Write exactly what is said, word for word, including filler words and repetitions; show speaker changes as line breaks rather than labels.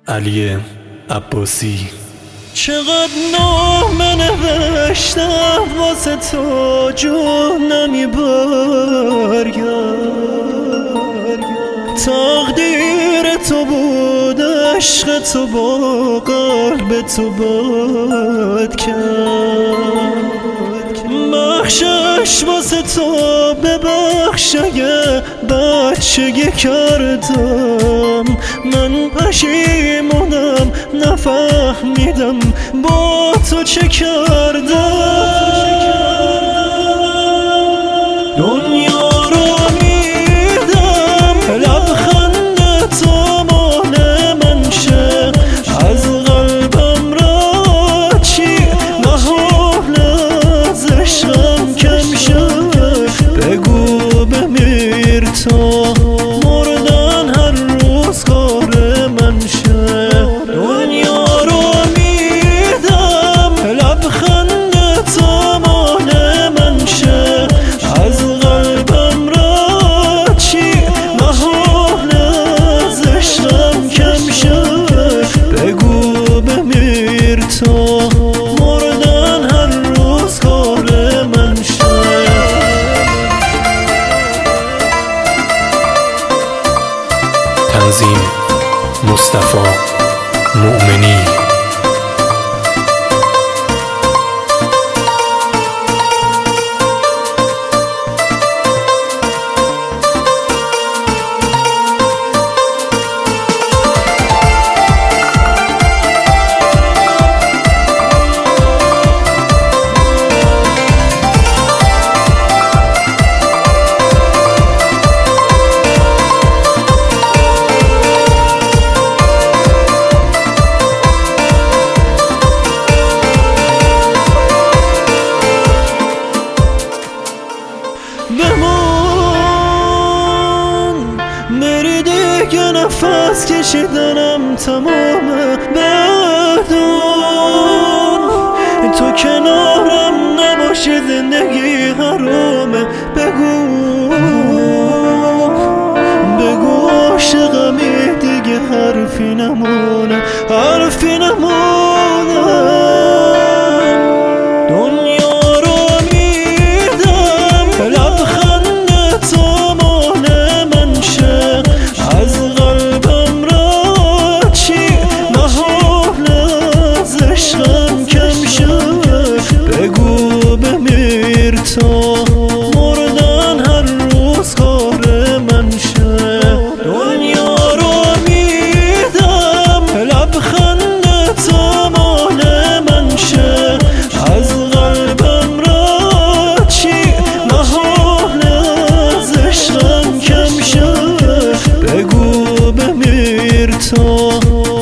علی عباسی.
چقدر نامه نوشتم واسه تو جون نمیبرگرد، تقدیر تو بود عشق تو با قلب تو باد کرد. بخشش واسه تو ببخش اگه بچگی کردم، من پشیمونم نفهمیدم با تو چه کردم. دنیا رو میدم لبخند تو مال من شه، از قلبم را چی محال از عشقم کم شه. بگو بمیر تو مردن هر روز کار من شه. دنیا رو میدم لبخند تو مال من شه، از قلبم را چی محال از عشقم کم شه. بگو بمیر تو مردن هر روز کار من شه.
تنظیم مصطفی مؤمنی.
بمون بری دیگه نفس کشیدنم تمامه. بدون تو کنارم نباشی زندگی حرامه. بگو بگو عاشقمی دیگه حرفی نمونه، حرفی نمونه. تو مردن هر روز کار من شه. دنیا رو میدم لبخند تو مال من شه، از قلبم را چی محال از عشقم کم شه. بگو بمیر تو